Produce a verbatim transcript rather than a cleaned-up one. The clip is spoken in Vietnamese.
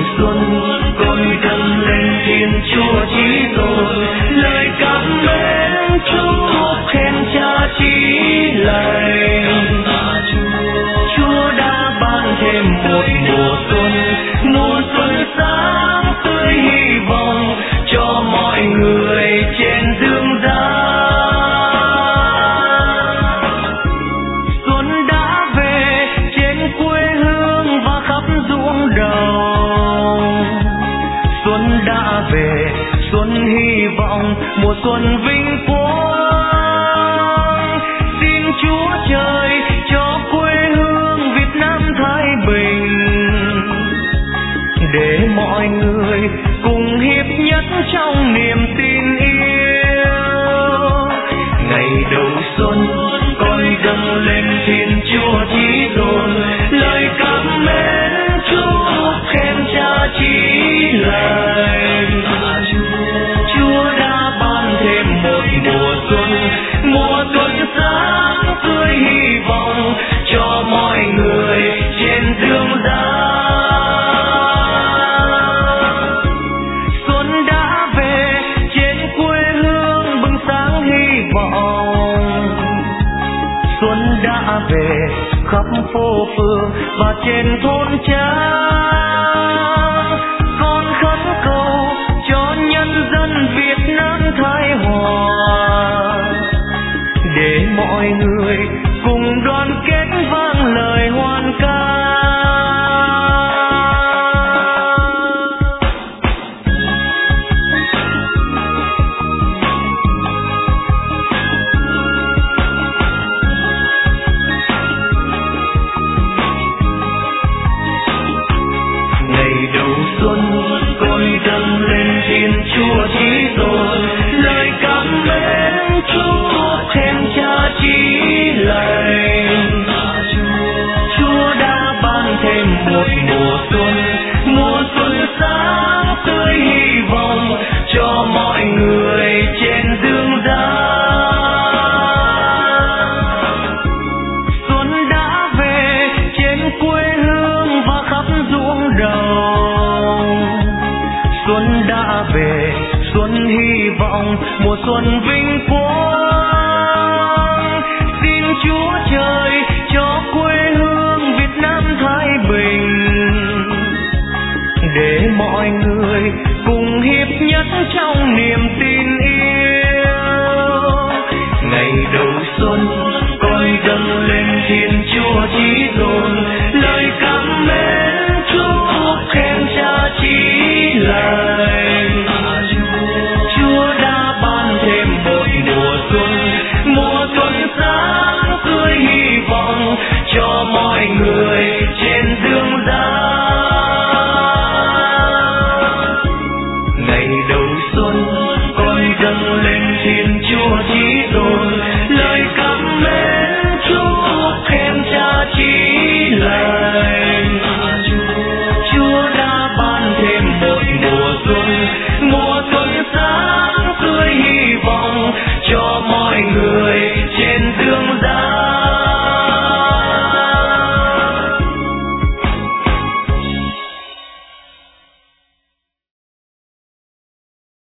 xuân con dâng lên Thiên Chúa Chí Tôn, lời cảm mến Chúa khen Cha Chí lành. Chúa đã ban thêm một mùa xuân, mùa xuân sáng tươi hy vọng cho mọi người trên dương gian. Xuân đã về trên quê hương và khắp ruộng đồng. Xuân đã về, xuân hy vọng, mùa xuân vinh quang. Xin Chúa trời cho quê hương Việt Nam thái bình, để mọi người cùng hiệp nhất trong niềm tin yêu. Ngày đầu xuân con dâng lên Thiên Chúa Chí Tôn, lời cảm mến Chúa khen Cha Chí lành. Chúa đã ban thêm một mùa xuân, mùa xuân sáng tươi hy vọng cho mọi người trên dương gian. Xuân đã về trên quê hương bừng sáng hy vọng. Xuân đã về khắp phố phường và trên thôn trang. Con khấn cầu cho nhân dân Việt Nam thái hòa, để mọi người cùng đoàn kết vang lời hoan ca. Ngày đầu xuân con dâng lên Thiên Chúa Chí Tôn, lời cảm mến Chúa khen Cha Chí lành. Chúa đã ban thêm một mùa xuân, mùa xuân sáng tươi hy vọng cho mọi người trên dương gian. Xuân đã về trên quê hương và khắp ruộng đồng. Xuân đã về, xuân hy vọng, mùa xuân vinh quang. Xin Chúa trời cho quê hương Việt Nam thái bình, để mọi người cùng hiệp nhất trong niềm tin yêu. Ngày đầu xuân con dâng lên Thiên Chúa Chí Tôn, lời cảm mến